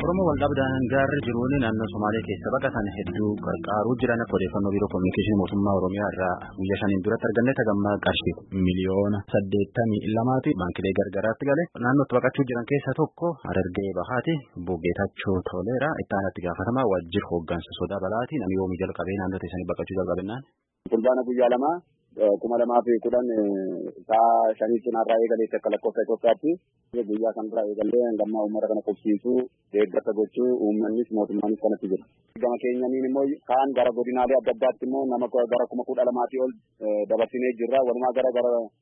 Oromoo waldhabdaan gaarri jiruun naannoo Somaalee keessa baqatan hedduu gargaaruu jiran odeeffannoo biiroo kominikeeshinii mootummaa Oromiyaa irraa guyyaa shaniin duratti arganne tagammaa qarshii miliyoona 82 baankilee gargaraatti gale naannootti baqachuu jiran keessaa tokko Harargee Bahaati Bogeetachoo Toleera itti aanatti gaafatamaa waajjira hooggansa sodaa balaati namni yoomii jalqabee naannoo teessanii baqachuu jalqabennaan. Fulbaana guyyaa lamaa 2010 sa'a shanii cinaarraa eegalee akka lakkoofsa Itoophiyaatti guyyaa kanarraa eegalee hanga uummata kana qubsiisuu deeggarsa gochuu uummannis mootummaanis kanatti jira. Gama keenyaniin immoo kaan gara godinaalee adda addaatti immoo nama gara 12,000 ol dabarsinee jirra. Walumaa gara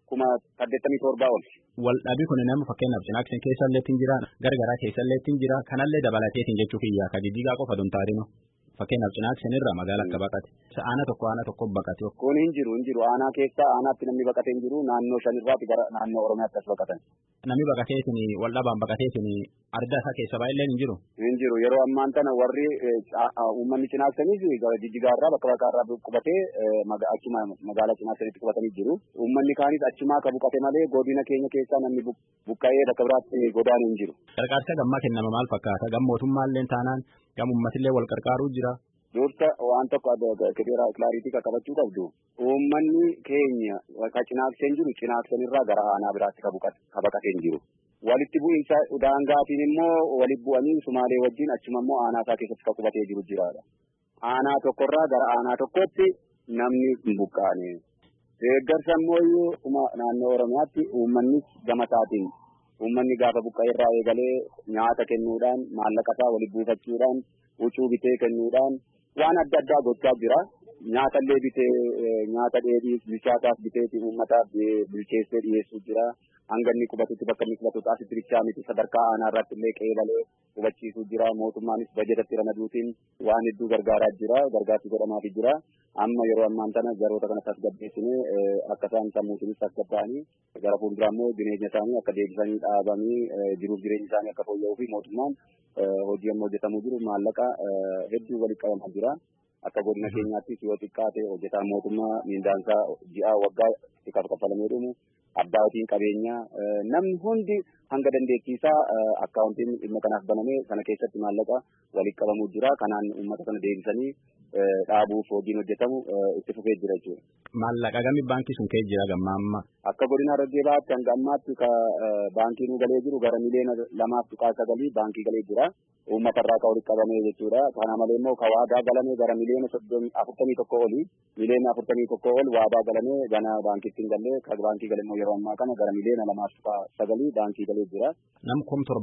87 ol. Waldhabii kun nama fakkeenyaaf Cinaakseen keessa illee jira gargaraa keessa illee jira kanallee dabalateetiin jechuu kiyyaa ka Jijjigaa qofa duntaarino. Fakkeenyaaf Cinaakseen irraa magaalaa akka baqate aanaa tokko baqate. Kun hin jiru aanaa keessa aanaatti namni baqatee hin jiru naannoo shanirraati gara naannoo Oromiyaatti as baqatan. Namni baqateetiin waldhabaan baqateetiin arda isaa keessa baay'ee hin jiru. Hin jiru yeroo ammaan tana warri uummanni Cinaakseenis gara Jijjigaarraa bakka baqaarraa qubatee achuma magaalaa Cinaakseenitti qubatanii jiru. Uummanni kaanis achumaa ka buqate malee godina keenya keessaa namni buqqa'ee bakka biraatti godaan hin jiru. Gargaarsa gammaa kennama maal fakkaata? Gam mootummaallee taanaan gam uummatillee wal gargaaruu jira. Dursa waan tokko kilaariitii qabachuu qabdu. Uummanni keenya ka Cinaakseen jiru Cinaakseen irraa gara aanaa biraatti ka baqatee hin jiru. Walitti bu'iinsa daangaatiin immoo walitti bu'anii Sumaalee wajjin achuma immoo aanaa isaa keessatti ka qubatee jiru jiraadha. Aanaa tokkorraa gara aanaa tokkotti namni hin buqqaane. Deeggarsa immoo naannoo Oromiyaatti uummannis gama isaatiin uummanni gaafa buqqa'ee irraa eegalee nyaata kennuudhaan maallaqa isaa walitti buufachuudhaan huccuu bitee kennuudhaan waan adda addaa gochaa jira. Nyaatallee bitee nyaata dheedhii bilchaataaf biteetiin uummataaf bilcheessee dhiyeessuu jira. Hanga inni qubatutti bakka inni qubatu taasisu bichaa miti sadarkaa aanaa irratti illee qeebalee qubachiisuu jira. Mootummaanis bajetatti ramaduutiin waan hedduu gargaaraa jira. Gargaarsi godhamaafii jira. Amma yeroo ammaan tana jaroota kana tasgabbeessinee akka isaan sammuutiinis tasgabbaa'anii gara fuulduraa immoo jireenya isaanii akka deebisanii dhaabanii jiruuf jireenya isaanii akka fooyya'uu fi mootummaan hojii amma hojjetamuu jiru maallaqa hedduu walitti qabamaa jira. Akka godina keenyaattis yoo xiqqaate hojjetaan mootummaa mindaansaa ji'aa waggaa itti kaffalamee dhumu abbootiin qabeenyaa namni hundi hanga dandeettiisaa akkaawuntiin dhimma kanaaf banamee sana keessatti maallaqa walitti qabamuu jira. Kanaan uummata kana deebisanii dhaabuuf hojiin hojjetamu itti fufee jira jechuudha. Maallaqa gamii baankii sun kee jira gamma amma? Akka godina Harargee Bahaatti hanga ammaatti baankii nu galee jiru gara miliyoona 2.9 baankii galee jira. Uummata irraa ka walitti qabamee jechuudha. Kana malee immoo ka waadaa galamee gara miliyoona 41 oli miliyoona 41 ol waadaa galamee gana baankiitti hin galle ka baankii galee immoo yeroo ammaa kana gara miliyoona 2.9 baankii galee jira. Nam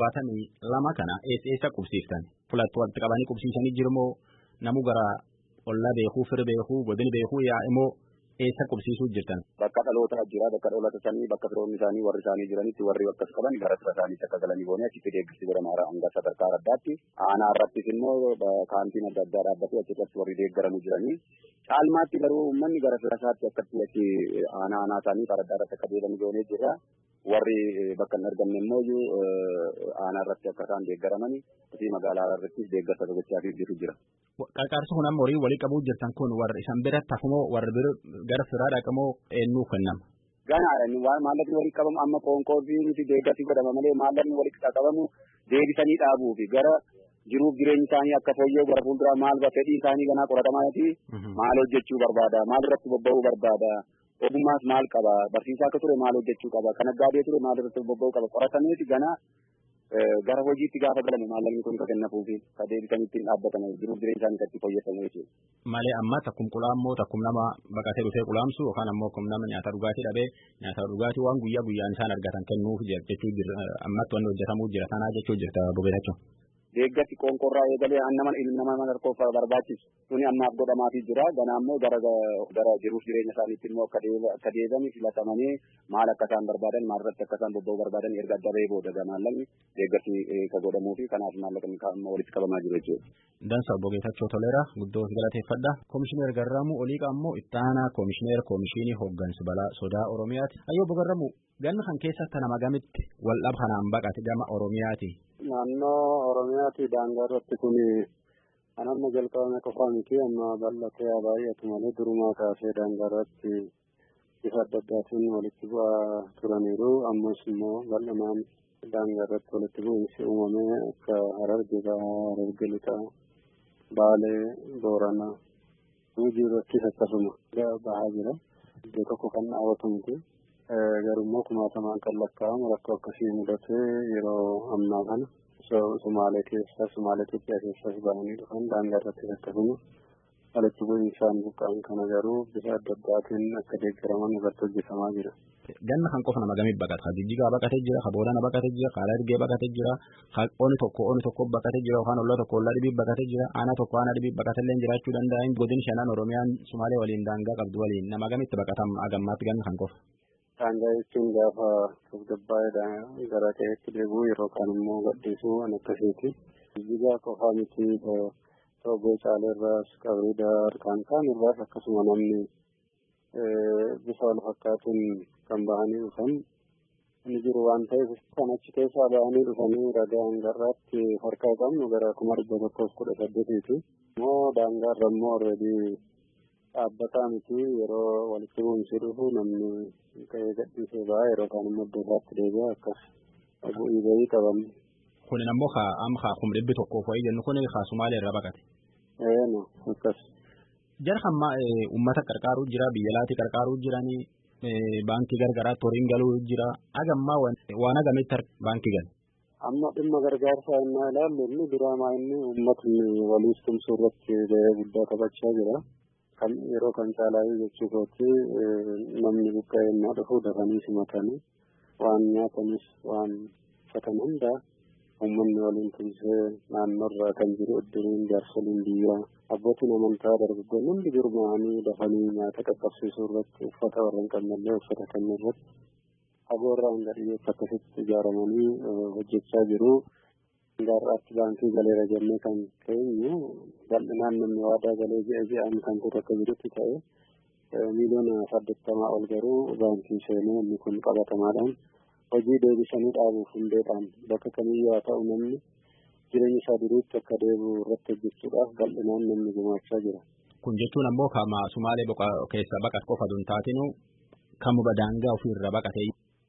72 kana eessa qubsiiftan? Fulatti walitti qabanii qubsiisanii jirmoo namu gara ollaa beekuu fira beekuu godini beekuu yaa immoo eessa qubsiisuu jirtan? Bakka dhalootaa jira bakka dhaloota isaanii bakka firoonni isaanii warri isaanii jiranitti warri akkas qaban gara fira isaaniitti akka galanii boonee achitti deeggarsi godhama hanga sadarkaa addaatti. Aanaa irrattis immoo kaantiin adda addaa dhaabbatee achirratti warri deeggaramu jiranii. Caalmaatti garuu uummanni gara fira isaatti akkatti achi aanaa isaanii karaa addaa irratti akka deebi'anii boonee jira. Warri bakka hin argamne immoo aanaa irratti akka isaan deeggaramanii fi magaalaa irrattis deeggarsa gochaa jiru jira. Qarqaarsi kun amma horii walii qabuu jirtan kun warra isan bira tafumoo warra bira gara firaa dhaqamoo eenyuu kennama? Ganaadhaan maallaqni walii qabamu amma qoonqoo fi deeggarsi godhama malee maallaqni walii qabamu deebisanii dhaabuu fi gara jiruuf jireenyi isaanii akka fooyya'u gara fuulduraa maal fedhii isaanii ganaa qoratamaati maal hojjechuu barbaada maal irratti bobba'uu barbaada ogummaas maal qaba barsiisaa akka ture maal hojjechuu qaba kan aggaadee ture maal irratti bobba'uu qaba qoratameeti ganaa gara hojiitti gaafa galamu maallaqni kun ka kennafuu fi ka deebisanii ittiin dhaabbatan jiruuf jireenya isaanii itti fayyadamu jechuudha. Malee amma takkum qulaammoo takkum nama baqatee dhufee qulaamsu yookaan ammoo akkum nama nyaata dhugaatii dhabee nyaata dhugaatii waan guyyaa guyyaan isaan argatan kennuuf jechuu jira ammatti wanni hojjetamuu jira tanaa jechuu jirta Bogeetachoo. Deeggarsi qoonqoorraa eegalee nama harkoof barbaachisu suni ammaaf godhamaafii jira. Ganaa immoo gara jiruuf jireenya isaaniitti immoo akka deebi'anii filatamanii maal akka isaan barbaadan maal irratti akka isaan bobba'uu barbaadan erga adda bahee booda maallaqni deeggarsi ka godhamuu fi kanaaf maallaqni walitti qabamaa jiru jechuudha. Dansa Bogeetachoo Toleera guddoo galateeffadha. Komishineer Garramuu Oliiqaa immoo itti aanaa komishinii hooggansa balaa sodaa Oromiyaati. Ayyoo Bogarramuu ganna kan keessatti nama gamitti waldhab kanaan baqate gama Oromiyaati. Naannoo Oromiyaati daangaa irratti kun kan amma jalqabame qofaa miti amma bal'atee baay'atu malee durumaa kaasee daangaa irratti bifa adda addaatiin walitti bu'aa turaniiru ammas immoo bal'inaan daangaa irratti walitti bu'iinsi uumamee akka Harargee Bahaa, Harargee Lixaa, Baalee, Booranaa, Gujii irrattis akkasuma bahaa jira. Iddoo tokko kan dhaabatu miti. Garummoo kumaatamaan kan lakkaa'amu rakkoo akkasii mudatee yeroo ammaa kana Sumaalee keessa, Sumaalee Itoophiyaa keessas bahanii dhufan daangaa irrattis akkasuma walitti bu'iinsaan buqqa'an kana garuu bifa adda addaatiin akka deeggaraman irratti hojjetamaa jira. Ganna kan qofa nama gamii baqata. Jijjigaa baqatee jira, Boorana baqatee jira, Harargee baqatee jira, oni tokko baqatee jira yookaan ollaa tokko ollaa dhibii baqatee jira, aanaa tokko aanaa dhibii baqatee illee jiraachuu danda'a. Godin shanan Oromiyaan Sumaalee waliin daangaa qabdu waliin nama gamitti baqatam agammaatti ganna kan qofa. Daangaa jechuun gaafa tasgabbaa'ee gara ta'etti deebi'u yeroo kaan immoo gadhiisuu waan akkasiiti. Jijjigaa qofaa miti Tooboo Caaleerraas, Qabrii Daar, Kaan irraas akkasuma namni bifa wal fakkaatuun kan bahanii dhufan ni jiru waan ta'eef kan achi keessaa bahanii dhufanii ragaa hangarraatti harkaa qabnu gara 118 immoo daangaarra immoo alreedii dhaabbataa miti yeroo walitti bu'iinsi dhufu namni ka'ee gadhiisee ba'a yeroo kaan immoo iddoo isaatti deebi'a akkas bu'ii bahii qaban. Kun ammoo amma kumdhibbi tokkoof wayii jennu kun Sumaalee irraa baqate. Akkas. Jara hamma uummata qarqaaruu jira, biyya laati qarqaaruu jiranii, baankii gargaraatti horiin galuu jira. Agammaa waan agamitti baankii gala? Amma dhimma gargaarsaa innaa ilaallu inni diraamaa inni uummatni waliif tumsuu irratti gahee guddaa taphachaa jira. Kan yeroo kan caalaa jechuukooti namni buqqa'ee innaa dhufu dafanii simatanii waan nyaatanis waan uffatan hundaa uummanni waliin tumsee naannoorraa kan jiru iddiriin jaarsoliin biyyaa abbootiin amantaa dargaggoonni hundi gurmaa'anii dafanii nyaata qaqqabsiisuu irratti uffata warra hin qabnellee uffata kennuu irratti fagoorraa hanga dhiyyeetti akkasitti ijaaramanii hojjechaa jiru. Gaarraatti baankii galeera jennee kan keenyu bal'inaan namni waadaa galee ji'aan kan kutu akka jirutti ta'e miliyoona 80 ol garuu baankii seenee inni kun qabatamaadhaan hojii deebisanii dhaabuuf hundeedhaan bakka kamiyyuu haa ta'u namni jireenya isaa duriitti akka deebi'u irratti hojjechuudhaaf bal'inaan namni gumaachaa jira. Kun jechuun ammoo kama Sumaalee keessa baqat qofa dun taatinu kamuma daangaa ofiirra baqatee.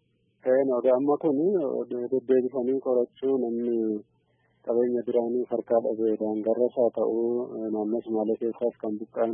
Amma kun deddeebisanii qorachuu namni qabeenya duraanii harkaa dhabee daangarras haa ta'u naannoo Sumaalee keessaas kan buqqa'an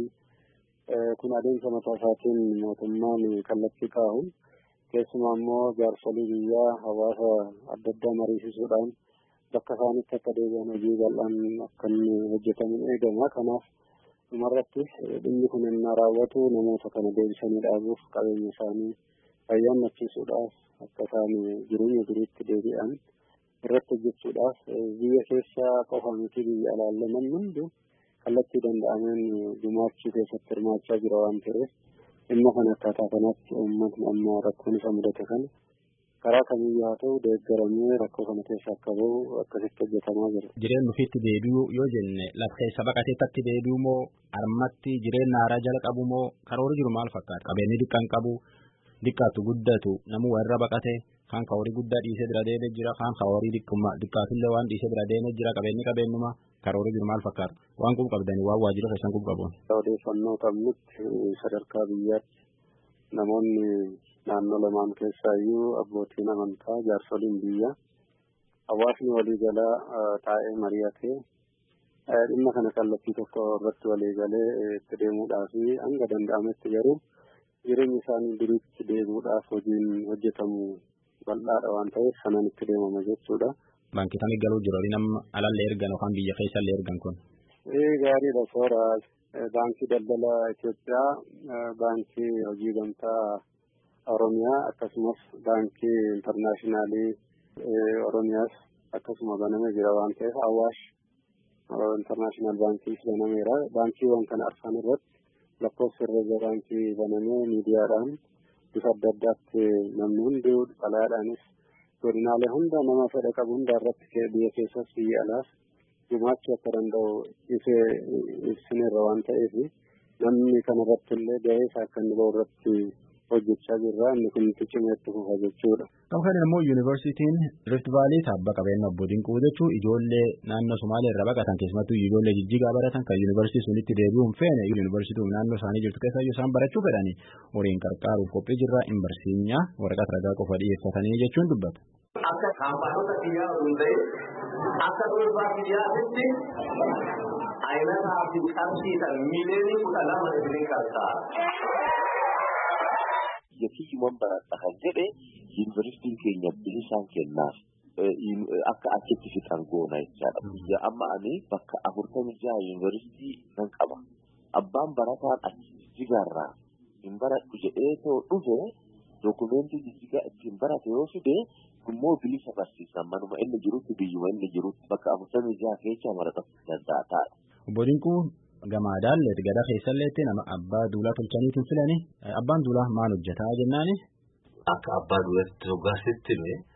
kun adeemsa mataa isaatiin mootummaan kallattii kaa'u. Keessumaa immoo jaarsolii biyyaa hawaasa adda addaa mariisisuudhaan bakka isaanitti akka deebi'an hojii bal'aan akka inni hojjetamu eegama. Kanaaf dhumarrattis dhimmi kun innaa raawwatu namoota kana deebisanii dhaabuuf qabeenya isaanii fayyaannachiisuudhaaf akka isaan jireenya duriitti deebi'an irratti hojjechuudhaaf biyya keessaa qofa miti biyya alaalle namni hundi kallattii danda'ameen gumaachuu keessatti hirmaachaa jira waan ta'eef dhimma kana akkaataa kanatti uummatni amma rakkoon isa mudate kana karaa kamiyyuu haa ta'u deeggaramee rakkoo kana keessa akka bahu akkasitti hojjetamaa jira. Jireenya ofiitti deebi'uu yoo jenne lafa keessa baqateetti deebi'uu moo armatti jireenya haaraa jala qabu moo karoora jiru maal fakkaata? Qabeenyi diqqaan qabu diqqaatu guddatu namuu warra baqate kan horii guddaa dhiisee bira deemee jira kan horii diqqaatullee waan dhiisee bira deemee jira qabeenyuma karoora jiru maal fakkaata? Waan kun qabdanii waan waajjira keessan kun qabuun. Odeeffannoo qabnutti sadarkaa biyyaatti namoonni naannoo lamaan keessaayyuu abbootiin amantaa jaarsoliin biyyaa hawaasni waliigalaa taa'ee mari'atee dhimma kana kallattii tokko irratti waliigalee itti deemuudhaaf hanga danda'ametti garuu jireenya isaanii duriitti deebi'uudhaaf hojiin hojjetamu bal'aadha waan ta'eef sanaan itti deemama jechuudha. Baankii kamii galuu jiru nama alallee ergan yookaan biyya keessallee ergan kun? Gaariidha soora. Baankii daldala Itoophiyaa, baankii hojii gamtaa Oromiyaa akkasumas baankii intarnaashinaalii Oromiyaas akkasuma banamee jira waan ta'eef Awaash intarnaashinaal baankiis banameera. Baankiiwwan kana arfan irratti lakkoofsa herreega baankii banamee miidiyaadhaan bifa adda addaatti namni hundi xalayaadhaanis godinaalee hunda nama fedha qabu hunda irratti biyya keessas biyya alaas gumaachuu akka danda'u ibsineerra waan ta'eef namni kanarratti illee gahee isaa akka inni bahu irratti hojjechaa jirra. Inni kun cimeetti fufa jechuudha. Kan immoo yuunivarsiitiin Rift Vaalii taabba qabeenya abbootiin qabu jechuun ijoollee naannoo Sumaalee irraa baqatan keessumattuu ijoollee Jijjigaa baratan kan yuunivarsiitii sunitti deebi'uun feene yuunivarsiitii naannoo isaanii jirtu keessa isaan barachuu fedhanii horiin qarqaaruuf qophii jirra hin barsiinyaa waraqaa ragaa qofa dhiyeeffatanii jechuun dubbata. akka kaampaanota biyyaa hundee akka dhuunfaa biyyaatti ayinataa fi qabsiisan miiliyoonii 12 isin qabsaa. Yatiiwwan baradha kan jedhe yuunivarsiitiin keenya bilisaan kennaaf akka achitti fixan goona jechaadha. Amma ani bakka 46 yuunivarsiitii nan qaba. Abbaan barataan achi jigarraa hin baradhu jedhee too dhufe dokumentii jijjigaa ittiin barate yoo fide immoo bilisa barsiisan manuma inni jirutti biyyuma inni jirutti bakka 46 keessa barata danda'a ta'a. Obbo Dinquu gamaadhaan gada keessalleetti nama abbaa duulaa tolchaniitiin filani. Abbaan duulaa maal hojjetaa jennaani? Akka abbaa duulatti hoggaasitti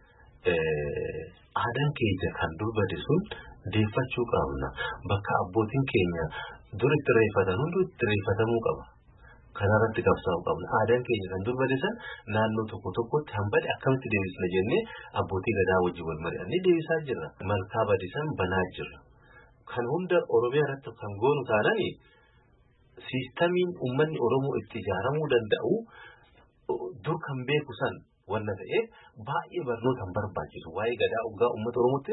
aadaan keenya kan dubbate sun deeffachuu qabna. Bakka abbootiin keenya dur itti reeffatan hundi itti reeffatamuu qaba. Kanarratti qabsaa'uu qabna. Aadaan keenya kan dubbate san naannoo tokko tokkotti hambade akkamitti deebisna jennee abbootii gadaa wajjin wal mari'annee deebisaa jirra. Malkaa badisan banaa jirra. Kan hunda Oromiyaa irratti kan goonu taanani siistamiin uummanni Oromoo itti ijaaramuu danda'u dur kan beeku san wanna ta'eef baay'ee barnootaan barbaachisu waa'ee gadaa hoggaa uummata Oromootti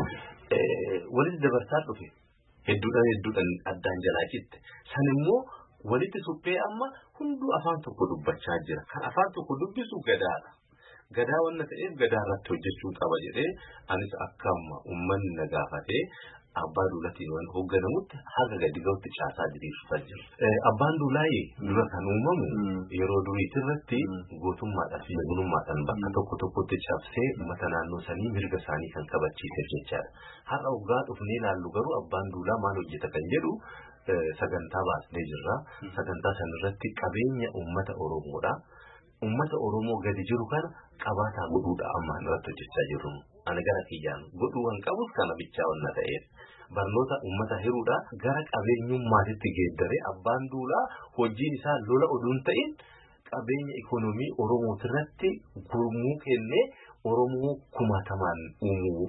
walitti dabarsaa dhufe hedduudhaan addaan jalaa citte san immoo walitti suphee amma hunduu afaan tokko dubbachaa jira kan afaan tokko dubbisu gadaadha. Gadaa wanna ta'eef gadaa irratti hojjechuu qaba jedhee anis akkama uummanni na gaafatee abbaa duulatiin waan hoogganamutti haga gadi ga'utti caasaa diriirsaa jira. Abbaan duulaayee dura kan uumamu yeroo duriitirratti gootummaadhaan fi bunummaadhaan bakka tokko tokkotti cabsee uummata naannoo sanii mirga isaanii kan kabachiise jechaadha. Har'a hoggaa dhufnee ilaallu garuu abbaan duulaa maal hojjeta kan jedhu sagantaa baasnee jirra. Sagantaa sanarratti qabeenya uummata Oromoodha. Uummata Oromoo gadi jiru kana qabaataa godhuudha amma irratti hojjechaa jirru. Ani gara kiyyaan godhuu kan qabus kana bichaa wanna ta'eef barnoota uummata hiruudha gara qabeenyummaatitti geeddaree abbaan duulaa hojiin isaa lola oduun ta'in qabeenya ikoonoomii Oromootirratti gurmuu kennee Oromoo kumaatamaan uumuu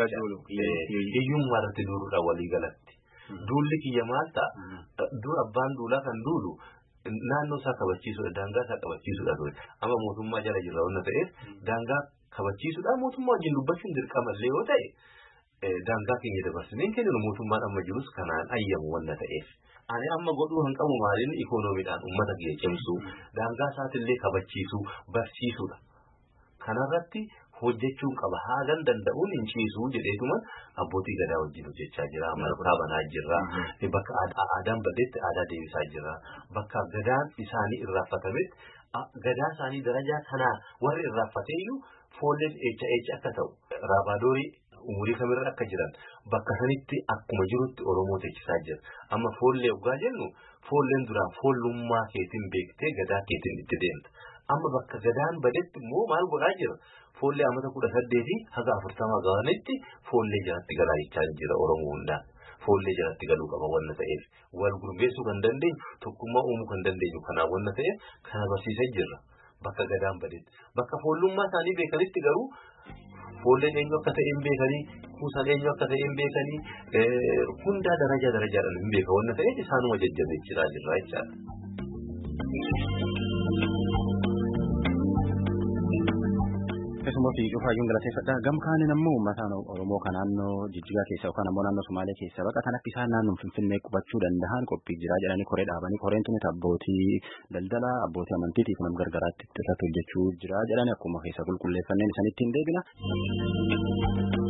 hiyyummaa irratti duuluudha waliigalatti. Duulli kiyya maal ta'a? Dur abbaan duulaa kan duulu naannoo isaa kabachiisuudha daangaa isaa kabachiisuudha ture amma mootummaa jala jirra wanna ta'eef daangaa kabachiisuudha mootummaa wajjin dubbachuun dirqamallee yoo ta'e daangaa keenya dabarsineen kennu mootummaan amma jirus kanaan ayyamu wanna ta'eef ani amma godhuu kan qabu maaliin ikoonomiidhaan uummata kiyya cimsuu daangaa isaatillee kabachiisuu barsiisuudha kanarratti hojjechuun qaba haagan danda'uun hin ciisuu jedheetuma abbootii gadaa wajjin hojjechaa jira malkaa banaa jirra bakka aadaan badeetti aadaa deebisaa jira bakka gadaan isaanii irraafatametti gadaa isaanii darajaa kanaa warri irraafateeyyuu foolleen eecha akka ta'u raabaadorii umurii kamirra akka jiran bakka sanitti akkuma jirutti Oromoo teechisaa jira amma foollee hoggaa jennu foolleen duraan foollummaa keetiin beektee gadaa keetiin itti deemta amma bakka gadaan badeetti immoo maal godhaa jira foollee amata 18 haga 40 ga'anitti foollee jalatti galaa jechaa jira Oromoo hundaan foollee jalatti galuu qaba wanna ta'eef wal gurmeessuu kan dandeenyu tokkummaa uumuu kan dandeenyu kanaa wanna ta'eef kana barsiisee jirra bakka gadaan badeetti bakka foollummaa isaanii beekanitti garuu foolleen eenyu akka ta'e hin beekanii kuusaan eenyu akka ta'e hin beekanii hundaa darajaadhaan hin beeka wanna ta'eef isaanuma jajjabeechaa jirra jechaadha. Keessumaa fi cufaayyoon galateeffadha. Gamkaaniin ammoo uummataan Oromoo kan naannoo Jijjigaa keessa yookaan ammoo naannoo Somaalee keessa baqatan akka isaan naannoo Finfinnee qubachuu danda'an qophii jiraa jedhanii koree dhaabanii koreen tunis abbootii daldalaa abbootii amantiitiif nam gargaraatti irratti hojjechuu jiraa jedhanii akkuma keessa qulqulleeffanneen isaanitti hin deebina.